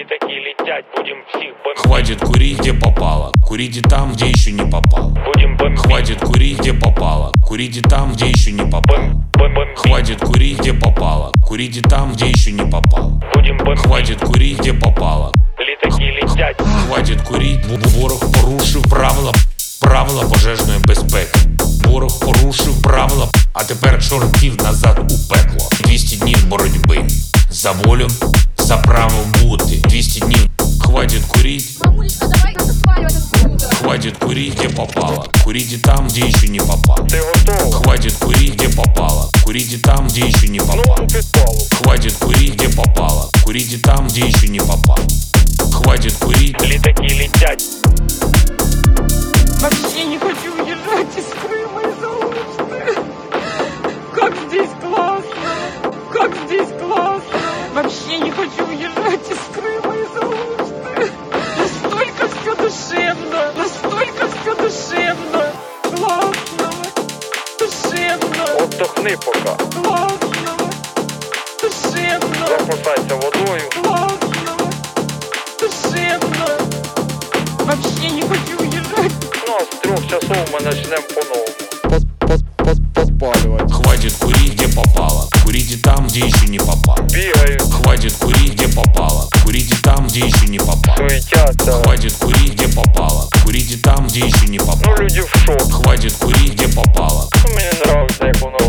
Літаки летять, будем всіх бомбить. Хватит курить, где попало. Курите там, где еще не попал. Будем бомбить. Хватит курить, где попало. Курите там, где еще не попал. Бомбить. Хватит курить, где попало. Курите там, где еще не попал. Будем бомбить. Хватит курить, где попало. Літаки летять. Хватит курить, ворог порушив правила пожежної безпеки. Ворог порушив правила, а тепер чортів назад у пекло. 200 днів боротьби за волю, за право бути. 200 днів. Хватит курить. Мамулечка, давай надо сваливать отсюда. Хватит курить, где попало. Курите там, где еще не попал. Ти готова? Хватит курить, где попало. Курите там, где еще не попал. Ну, підпалу. Хватит курить, где попало. Курите там, где еще не попал. Хватит курить. Літаки летять. Вообще не хочу уезжать из Крыма из-за Алушты. Как здесь классно! Как здесь классно! Вообще не хочу уезжать из Крыма из-за Алушты. Настолько все душевно! Настолько все душевно! Классно! Душевно! Отдохни пока. Классно! Душевно! Запасайся водою. Классно! Душевно! Вообще не хочу уезжать! Ну, а з 3 часов ми почнемо по-новому. Подпаливать. Хватит курить, где попало. Курите там, где еще не попал. Бігають, Хватит курить, где попало. Курите там, где еще не попал. суетяться. Хватит курить, где попало. Курите там, где еще не Ну, попал. люди в шок. Хватит курить, где попало. Мені подобається, як воно